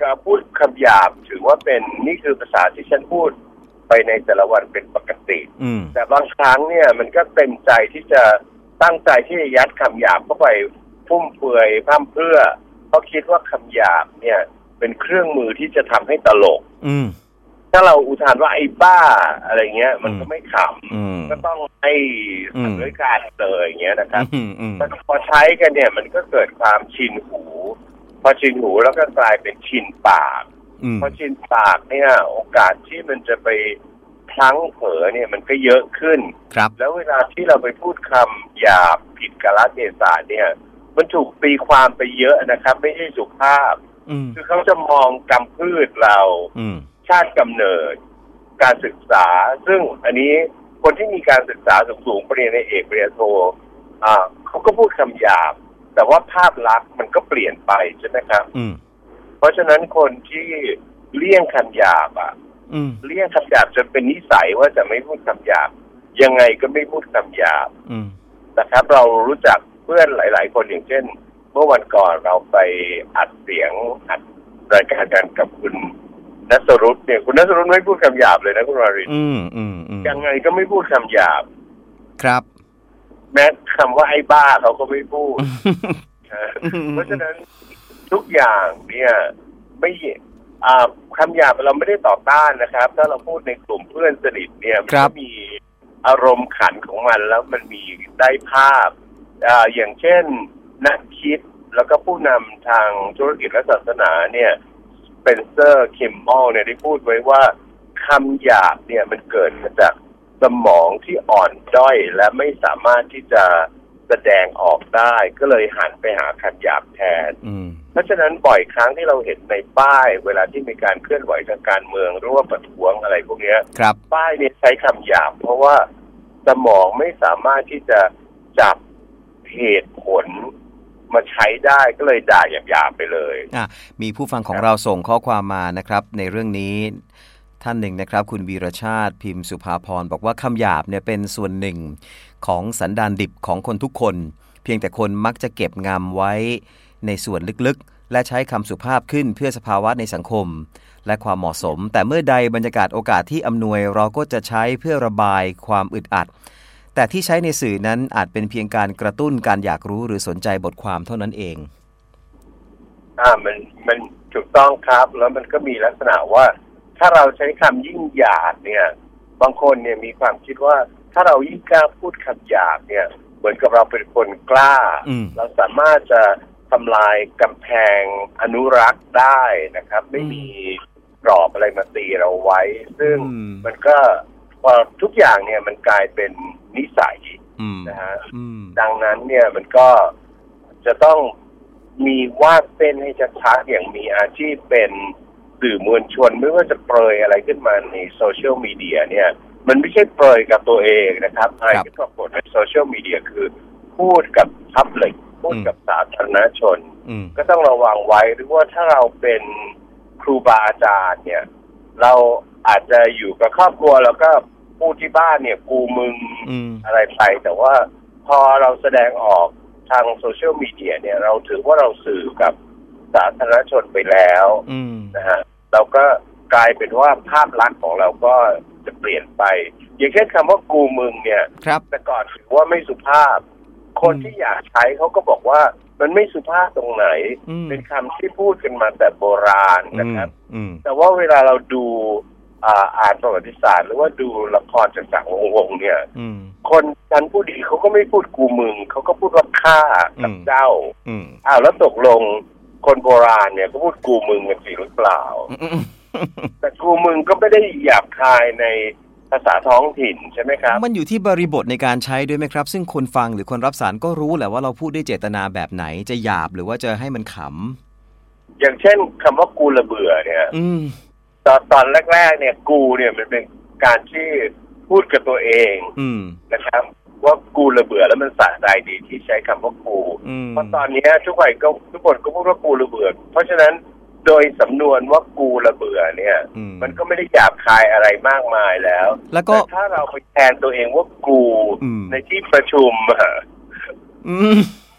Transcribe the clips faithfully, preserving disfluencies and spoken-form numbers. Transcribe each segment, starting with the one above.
การพูดคำหยาบถือว่าเป็นนี่คือภาษาที่ฉันพูดไปในแต่ละวันเป็นปกติแต่บางครั้งเนี่ยมันก็เต็มใจที่จะตั้งใจที่จะยัดคำหยาบเข้าไปฟุ่มเฟือยพร่ำเพรื่อเพราะคิดว่าคำหยาบเนี่ยเป็นเครื่องมือที่จะทำให้ตลกถ้าเราอุทานว่าไอ้บ้าอะไรเงี้ยมันก็ไม่ขำก็ต้องไอ้สังเวยการเลยอย่างเงี้ยนะครับพอใช้กันเนี่ยมันก็เกิดความชินหูพอชินหูแล้วก็กลายเป็นชินปากพอชินปากเนี่ยโอกาสที่มันจะไปพลั้งเผลอเนี่ยมันก็เยอะขึ้นแล้วเวลาที่เราไปพูดคำหยาบผิดกาลเทศะเนี่ยมันถูกตีความไปเยอะนะครับไม่ใช่สุภาพคือเขาจะมองกำพืชเราชาติกำเนิดการศึกษาซึ่งอันนี้คนที่มีการศึกษาสูงๆปริญญาเอกปริญญาโทอ่าเขาก็พูดคำหยาบแต่ว่าภาพลักษณ์มันก็เปลี่ยนไปใช่ไหมครับเพราะฉะนั้นคนที่เลี่ยงคำหยาบอ่ะเลี่ยงคำหยาบจนเป็นนิสัยว่าจะไม่พูดคำหยาบยังไงก็ไม่พูดคำหยาบนะครับเรารู้จักเพื่อนหลายๆคนอย่างเช่นเมื่อวันก่อนเราไปอัดเสียงอัดรายการกันกับคุณณัฐรุตเนี่ยคุณณัฐรุตไม่พูดคำหยาบเลยนะคุณวารินยังไงก็ไม่พูดคำหยาบครับแม้คำว่าไอ้บ้าเขาก็ไม่พูดเพราะฉะนั้นทุกอย่างเนี่ยไม่คำหยาบเราไม่ได้ต่อต้านนะครับถ้าเราพูดในกลุ่มเพื่อนสนิทเนี่ยมันก็มีอารมณ์ขันของมันแล้วมันมีได้ภาพอย่างเช่นนักคิดแล้วก็ผู้นำทางธุรกิจและศาสนาเนี่ยสเปนเซอร์คิมมอลเนี่ยได้พูดไว้ว่าคำหยาบเนี่ยมันเกิดมาจากสมองที่อ่อนด้อยและไม่สามารถที่จะแสดงออกได้ก็เลยหันไปหาคำหยาบแทนเพราะฉะนั้นบ่อยครั้งที่เราเห็นในป้ายเวลาที่มีการเคลื่อนไหวทางการเมืองหรือว่าประท้วงอะไรพวกนี้ป้ายเนี่ยใช้คำหยาบเพราะว่าสมองไม่สามารถที่จะจับเหตุผลมาใช้ได้ก็เลยด่าหยาบๆไปเลยอ่ะมีผู้ฟังของเราส่งข้อความมานะครับในเรื่องนี้ท่านหนึ่งนะครับคุณวีรชาติพิมพ์สุภาพรบอกว่าคำหยาบเนี่ยเป็นส่วนหนึ่งของสันดานดิบของคนทุกคนเพียงแต่คนมักจะเก็บงำไว้ในส่วนลึกๆและใช้คำสุภาพขึ้นเพื่อสภาวะในสังคมและความเหมาะสมแต่เมื่อใดบรรยากาศโอกาสที่อำนวยเราก็จะใช้เพื่อระบายความอึดอัดแต่ที่ใช้ในสื่อนั้นอาจเป็นเพียงการกระตุ้นการอยากรู้หรือสนใจบทความเท่านั้นเองอ่ามันมันถูกต้องครับแล้วมันก็มีลักษณะว่าถ้าเราใช้คำยิ่งหยาบเนี่ยบางคนเนี่ยมีความคิดว่าถ้าเรายิ่งกล้าพูดคำหยาบเนี่ยเหมือนกับเราเป็นคนกล้าเราสามารถจะทำลายกำแพงอนุรักษ์ได้นะครับไม่มีกรอบอะไรมาตีเราไว้ซึ่งมันก็พอทุกอย่างเนี่ยมันกลายเป็นนิสัยนะฮะดังนั้นเนี่ยมันก็จะต้องมีวาดเส้นให้ชัดๆอย่างมีอาชีพเป็นสื่อมวลชนไม่ว่าจะเปรยอะไรขึ้นมาในโซเชียลมีเดียเนี่ยมันไม่ใช่เปรยกับตัวเองนะครับอะไรที่ปรากฏในโซเชียลมีเดียคือพูดกับพับลิกพูดกับสาธารณชนก็ต้องระวังไว้หรือว่าถ้าเราเป็นครูบาอาจารย์เนี่ยเราอาจจะอยู่กับครอบครัวแล้วก็พูดที่บ้านเนี่ยกูมึงอะไรไปแต่ว่าพอเราแสดงออกทางโซเชียลมีเดียเนี่ยเราถือว่าเราสื่อกับสาธารณชนไปแล้วนะฮะเราก็กลายเป็นว่าภาพลักษณ์ของเราก็จะเปลี่ยนไปอย่างเช่นคำว่ากูมึงเนี่ยแต่ก่อนถือว่าไม่สุภาพคนที่อยากใช้เขาก็บอกว่ามันไม่สุภาพตรงไหนเป็นคำที่พูดกันมาแต่โบราณนะครับแต่ว่าเวลาเราดูอ่านประวัติศาสตร์หรือว่าดูละครจากๆวงๆเนี่ยคนชั้นผู้ดีเขาก็ไม่พูดกูมึงเขาก็พูดว่าข้ากับเจ้าอ้าวแล้วตกลงคนโบราณเนี่ยก็พูดกูมึงกันสิหรือเปล่าแต่กูมึงก็ไม่ได้หยาบคายในภาษาท้องถิ่นใช่ไหมครับมันอยู่ที่บริบทในการใช้ด้วยไหมครับซึ่งคนฟังหรือคนรับสารก็รู้แหละว่าเราพูดด้วยเจตนาแบบไหนจะหยาบหรือว่าจะให้มันขำอย่างเช่นคำว่ากูระเบื่อเนี่ยตอนตอนแรกๆเนี่ยกูเนี่ยมันเป็นการที่พูดกับตัวเองนะครับว่ากูระเบื่อแล้วมันสะใจดีที่ใช้คำว่ากูเพราะตอนนี้ทุกคนก็ทุกคนก็พูดว่ากูระเบื่อเพราะฉะนั้นโดยสำนวนว่ากูระเบื่อเนี่ยมันก็ไม่ได้หยาบคายอะไรมากมายแล้วแล้วก็ถ้าเราไปแทนตัวเองว่ากูในที่ประชุม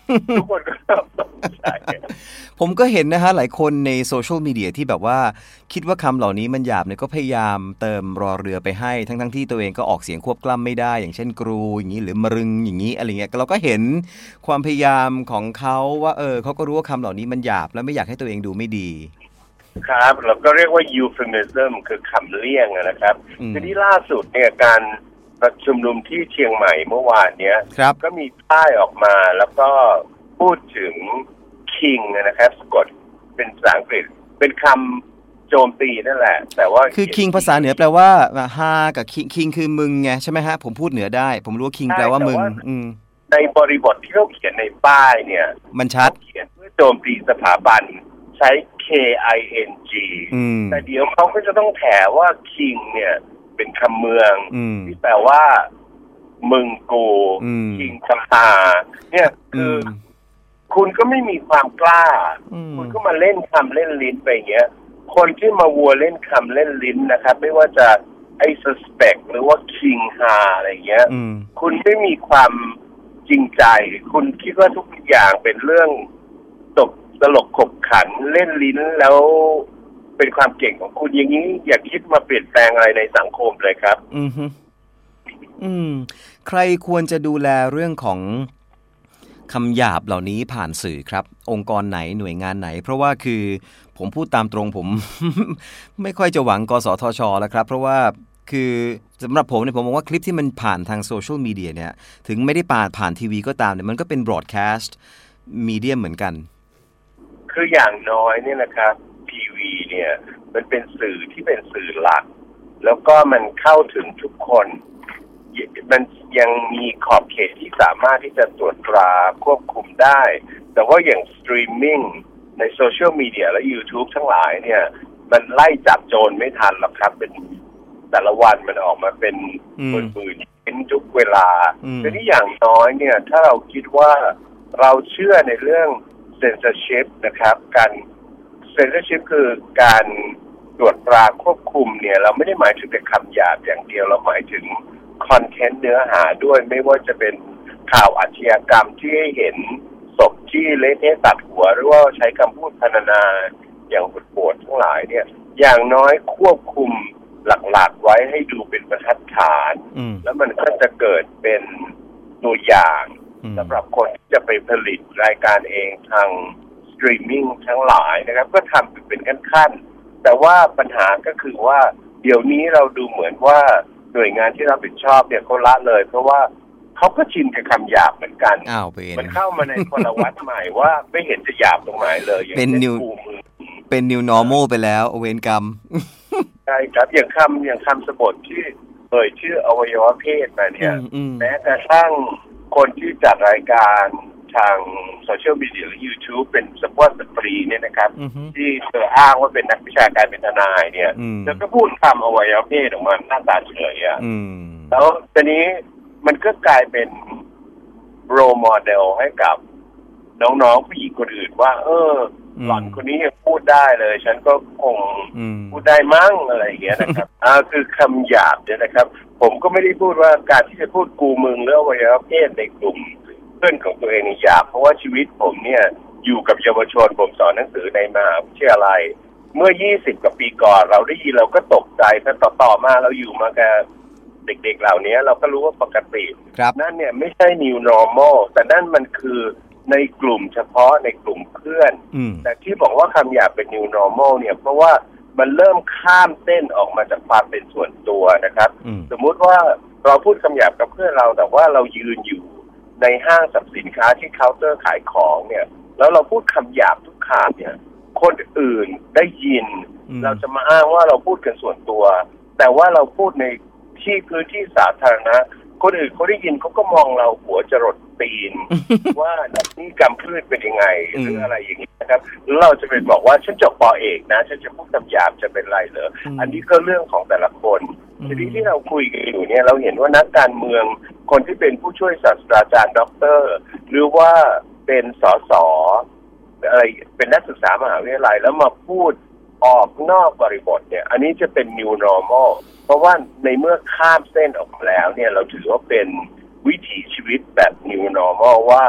ทุกคนก็ตกใจผมก็เห็นนะฮะหลายคนในโซเชียลมีเดียที่แบบว่าคิดว่าคำเหล่านี้มันหยาบเนี่ยก็พยายามเติมรอเรือไปให้ทั้งๆที่ตัวเองก็ออกเสียงควบกล้ำไม่ได้อย่างเช่นกรูอย่างนี้หรือมรึงอย่างนี้อะไรเงี้ยเราก็เห็นความพยายามของเขาว่าเออเขาก็รู้ว่าคำเหล่านี้มันหยาบแล้วไม่อยากให้ตัวเองดูไม่ดีครับเราก็เรียกว่า euphemism คือคำเลี่ยงนะครับทีนี้ล่าสุดเนี่ยการประชุมนุมที่เชียงใหม่เมื่อวานเนี้ยก็มีป้ายออกมาแล้วก็พูดถึง king นะครับสะกดเป็นภาษาอังกฤษเป็นคำโจมตีนั่นแหละแต่ว่าคือ king ภาษาเหนือแปลว่าฮากับ king king คือมึงไงใช่ไหมฮะผมพูดเหนือได้ผมรู้ว่า king แปลว่ามึงในบริบทที่เขาเขียนในป้ายเนี่ยมันชัดเขียนเพื่อโจมตีสถาบันใช้ K I N G แต่เดี๋ยวเขาก็จะต้องแถว่า king เนี่ยเป็นคำเมืองที่แปลว่ามึงกูคิงคำตาเนี่ยคือคุณก็ไม่มีความกล้าคุณก็มาเล่นคำเล่นลิ้นไปอย่างเงี้ยคนที่มาวัวเล่นคำเล่นลิ้นนะครับไม่ว่าจะไอ้ suspect หรือว่า king ฮาอะไรเงี้ยคุณไม่มีความจริงใจคุณคิดว่าทุกอย่างเป็นเรื่องตกตลกขบขันเล่นลิ้นแล้วเป็นความเก่งของคุณอย่างนี้อย่าคิดมาเปลี่ยนแปลงอะไรในสังคมเลยครับอือฮึอืมใครควรจะดูแลเรื่องของคำหยาบเหล่านี้ผ่านสื่อครับองค์กรไหนหน่วยงานไหนเพราะว่าคือผมพูดตามตรงผม ไม่ค่อยจะหวังกสทชแล้วครับเพราะว่าคือสำหรับผมเนี่ยผมมองว่าคลิปที่มันผ่านทางโซเชียลมีเดียเนี่ยถึงไม่ได้ผ่านผ่านทีวีก็ตามเนี่ยมันก็เป็นบรอดแคสต์มีเดียเหมือนกันคืออย่างน้อยเนี่ยนะครับทีวีเนี่ยมันเป็นสื่อที่เป็นสื่อหลักแล้วก็มันเข้าถึงทุกคนมันยังมีขอบเขตที่สามารถที่จะตรวจตราควบคุมได้แต่ว่าอย่างสตรีมมิ่งในโซเชียลมีเดียและ YouTube ทั้งหลายเนี่ยมันไล่จับโจรไม่ทันหรอกครับเป็นแต่ละวันมันออกมาเป็นหมื่นๆเป็นทุกเวลาแต่ที่อย่างน้อยเนี่ยถ้าเราคิดว่าเราเชื่อในเรื่อง censorship นะครับการ censorship คือการตรวจตราควบคุมเนี่ยเราไม่ได้หมายถึงแต่คำหยาบอย่างเดียวเราหมายถึงคอนเทนต์เนื้อหาด้วยไม่ว่าจะเป็นข่าวอาชญากรรมที่ให้เห็นศพที่เละเทะตัดหัวหรือว่าใช้คำพูดพรรณนาอย่างโหดๆทั้งหลายเนี่ยอย่างน้อยควบคุมหลักๆไว้ให้ดูเป็นบรรทัดฐานแล้วมันก็จะเกิดเป็นตัวอย่างสำหรับคนที่จะไปผลิตรายการเองทางสตรีมมิ่งทั้งหลายนะครับก็ทำเป็นขั้นๆแต่ว่าปัญหาก็คือว่าเดี๋ยวนี้เราดูเหมือนว่าหน่วยงานที่รับผิดชอบเนี่ยเขาละเลยเพราะว่าเขาก็ชินกับคำหยาบเหมือนกันมันเข้ามาในพลวัตใหม่ว่าไม่เห็นจะหยาบตรงไหนเลยเป็น new เป็น new normal ไปแล้วเวรกรรมใช่ครับอย่างคำอย่างคำสะบทที่เอ่ยชื่ออวัยวะเพศมาเนี่ยแม้กระทั่งคนที่จัดรายการทางโซเชียลมีเดียหรือ YouTube เป็นสปอร์ตสตรีเนี่ยนะครับที่เธออ้างว่าเป็นนักวิชาการเป็นทนายเนี่ยเธอก็พูดคำอวัยวะเพศออกมาหน้าตาเฉยอ่ะแล้วตอนนี้มันก็กลายเป็นโรลโมเดลให้กับน้องๆผู้หญิงคนอื่นว่าเออหล่อนคนนี้ยังพูดได้เลยฉันก็คงพูดได้มั้งอะไรอย่างเงี้ยนะครับอ่าคือคำหยาบเนี่ยนะครับผมก็ไม่ได้พูดว่าการที่จะพูดกูมึงหรืออวัยวะเพศในกลุ่มเพื่อนของตัวเองนี่หยาบเพราะว่าชีวิตผมเนี่ยอยู่กับเยาวชนผมสอนหนังสือในมหาวิทยาลัยเมื่อยี่สิบกว่าปีก่อนเราได้ยินเราก็ตกใจแต่ต่อต่อมาเราอยู่มากับเด็กๆเหล่านี้เราก็รู้ว่าปกตินั่นเนี่ยไม่ใช่ new normal แต่นั่นมันคือในกลุ่มเฉพาะในกลุ่มเพื่อนแต่ที่บอกว่าคำหยาบเป็น new normal เนี่ยเพราะว่ามันเริ่มข้ามเส้นออกมาจากความเป็นส่วนตัวนะครับสมมุติว่าเราพูดคำหยาบกับเพื่อนเราแต่ว่าเรายืนอยู่ในห้างสรรพสินค้าที่เคาน์เตอร์ขายของเนี่ยแล้วเราพูดคำหยาบทุกคำเนี่ยคนอื่นได้ยินเราจะมาอ้างว่าเราพูดกันส่วนตัวแต่ว่าเราพูดในที่พื้นที่สาธารณะคนอื่นเขาได้ยินเขาก็มองเราหัวจรดตีน ว่านี่กรรมพืชเป็นยังไงหรืออะไรอย่างนี้นะครับแล้วเราจะไปบอกว่าฉันจบป.เอกนะฉันจะพูดคำหยาบจะเป็นไรเหรออันนี้ก็เรื่องของแต่ละคนทีนี้ที่เราคุยกันอยู่เนี่ยเราเห็นว่านักการเมืองคนที่เป็นผู้ช่วยศาสตราจารย์ด็อกเตอร์หรือว่าเป็นสสอะไรเป็นนักศึกษามหาวิทยาลัยแล้วมาพูดออกนอกบริบทเนี่ยอันนี้จะเป็น new normal เพราะว่าในเมื่อข้ามเส้นออกมาแล้วเนี่ยเราถือว่าเป็นวิถีชีวิตแบบ new normal ว่า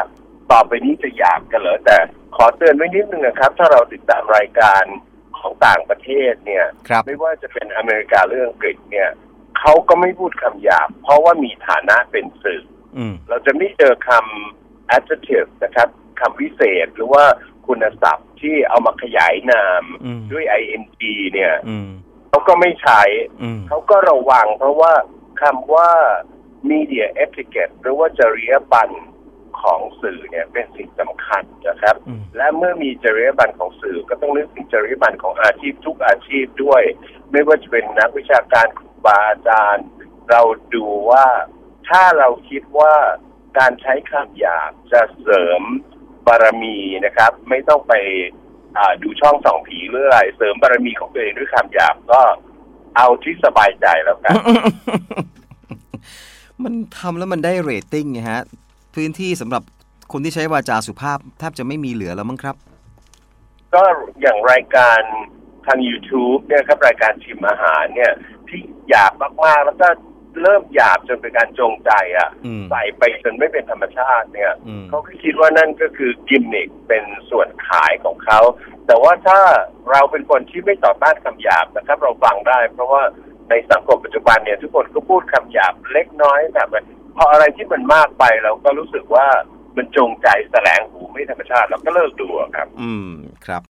ต่อไปนี้จะหยาบกันเหรอแต่ขอเตือนไว้นิดนึงนะครับถ้าเราติดตามรายการของต่างประเทศเนี่ยไม่ว่าจะเป็นอเมริกาหรืออังกฤษเนี่ยเขาก็ไม่พูดคำหยาบเพราะว่ามีฐานะเป็นสื่อเราจะไม่เจอคำ adjective นะครับคำวิเศษหรือว่าคุณศัพท์ที่เอามาขยายนามด้วย ing เนี่ยเขาก็ไม่ใช้เขาก็ระวังเพราะว่าคำว่า media etiquette หรือว่าจริยบัณฑ์ของสื่อเนี่ยเป็นสิ่งสำคัญนะครับและเมื่อมีจริยบัณฑ์ของสื่อก็ต้องนึกถึงจริยบัณฑ์ของอาชีพทุกอาชีพด้วยไม่ว่าจะเป็นนักวิชาการครูบาอาจารย์เราดูว่าถ้าเราคิดว่าการใช้คำหยาบจะเสริมบารมีนะครับไม่ต้องไปดูช่องส่องผีหรืออะไรเสริมบารมีของตัวเองด้วยคำหยาบก็เอาที่สบายใจแล้วกันมันทำแล้วมันได้เรตติ้งไงฮะพื้นที่สำหรับคนที่ใช้วาจาสุภาพแทบจะไม่มีเหลือแล้วมั้งครับก็อย่างรายการทาง YouTube เนี่ยครับรายการชิมอาหารเนี่ยที่หยาบมากๆแล้วก็เริ่มหยาบจนเป็นการจงใจอ่ะใส่ไปจนไม่เป็นธรรมชาติเนี่ยเขาก็คิดว่านั่นก็คือกิมมิคเป็นส่วนขายของเขาแต่ว่าถ้าเราเป็นคนที่ไม่ต่อต้านคำหยาบนะครับเราฟังได้เพราะว่าในสังคมปัจจุบันเนี่ยทุกคนก็พูดคำหยาบเล็กน้อยแบบพออะไรที่มันมากไปเราก็รู้สึกว่ามันจงใจแสลงหูไม่ธรรมชาติเราก็เลิกดูครับอืมครับ